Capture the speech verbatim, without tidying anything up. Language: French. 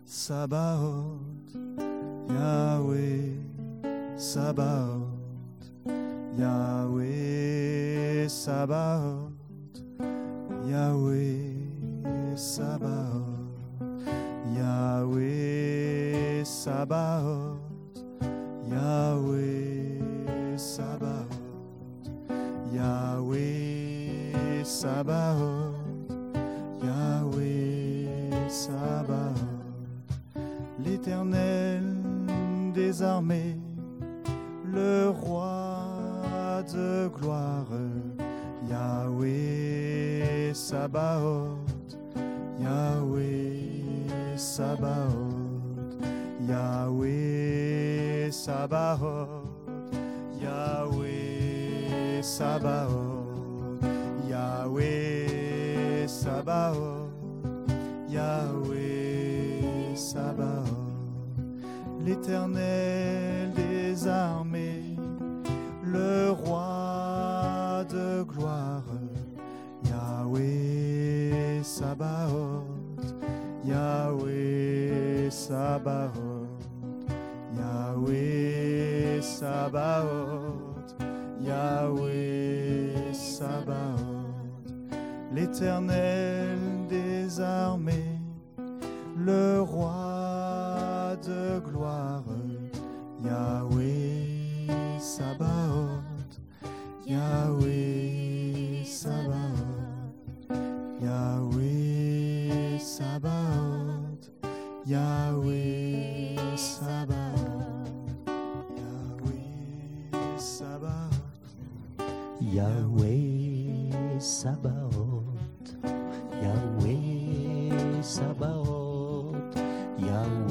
Sabaoth, Yahweh Sabaoth, Yahweh Sabaoth, Yahweh Sabaoth, Yahweh Sabaoth, Yahweh Sabaoth, Yahweh Sabaoth, Yahweh Sabaoth, l'Éternel des armées, le roi de gloire, Yahweh Sabaoth, Yahweh Sabaoth, Yahweh Sabaoth, Yahweh Sabaoth, Yahweh Sabaoth, Yahweh Sabaoth, l'Éternel des armées, le roi de gloire, Yahweh Sabaoth, Yahweh Sabaoth, Yahweh Sabaoth, Yahweh Sabaoth, l'Éternel des armées, le roi de gloire, Yahweh Sabaoth, Yahweh Sabaoth, Yahweh Sabaoth, Yahweh Sabaoth, Yahweh Sabaoth, Yahweh Sabaoth, Yahweh Sabaoth, Yahweh